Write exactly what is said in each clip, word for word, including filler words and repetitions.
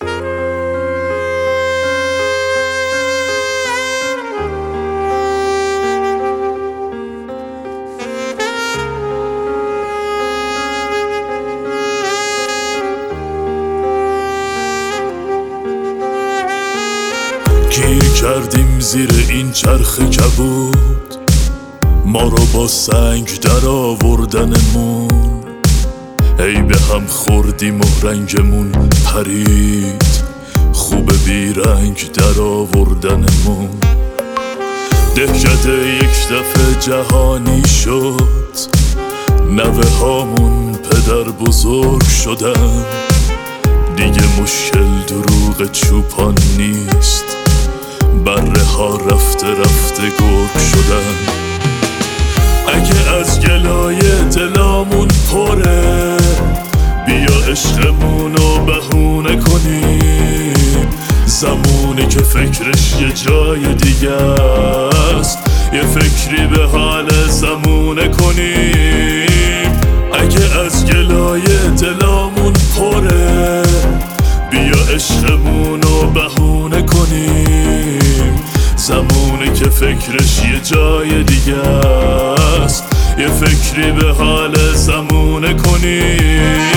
گیر کردیم زیر این چرخ کبود، ما رو با سنگ در آوردنمون، ای به هم خوردیم و رنگمون پرید، خوب بیرنگ در آوردنمون. دهکده یک دفعه جهانی شد، نوه هامون پدر بزرگ شدن، دیگه مشکل دروغ چوپان نیست، بره ها رفته رفته گرگ شدن. اگه از گلای دلامون پره، بیا عشقمونو بهونه کنیم، زمونی که فکرش یه جای دیگه است، یه فکری به حال زمونه کنیم. اگه از گلای دلامون پره، بیا عشقمونو بهونه کنیم، زمونی که فکرش یه جای دیگه است، یه فکری به حال زمونه کنیم.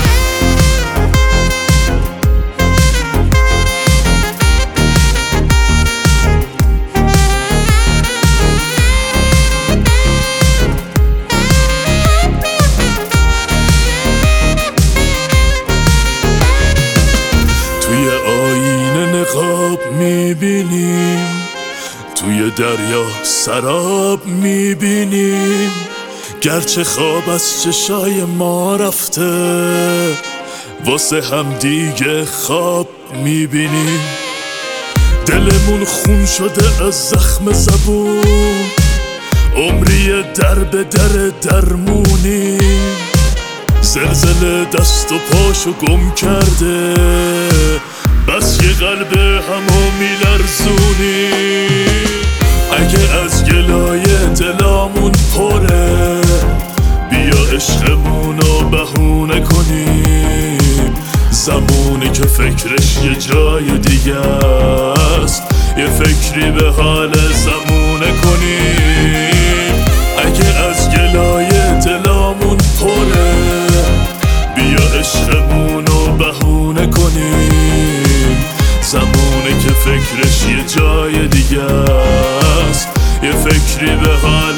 توی آینه نقاب میبینیم، توی دریا سراب میبینیم، گرچه خواب از چشای ما رفته، واسه هم دیگه خواب میبینیم. دلمون خون شده از زخم زبون، عمری در به در درمونیم، زلزله دست و پاشو گم کرده، بس یه قلب همو میلرزونیم. اگه از گلای دلامون پره، بیا عشقمونو بهونه کنیم، زمونی که فکرش یه جای دیگه است، یه فکری به حال زمونه کنیم. اگه از گلای دلامون پره، بیا عشقمونو بهونه کنیم، زمونی که فکرش یه جای دیگه است، یه فکری به حال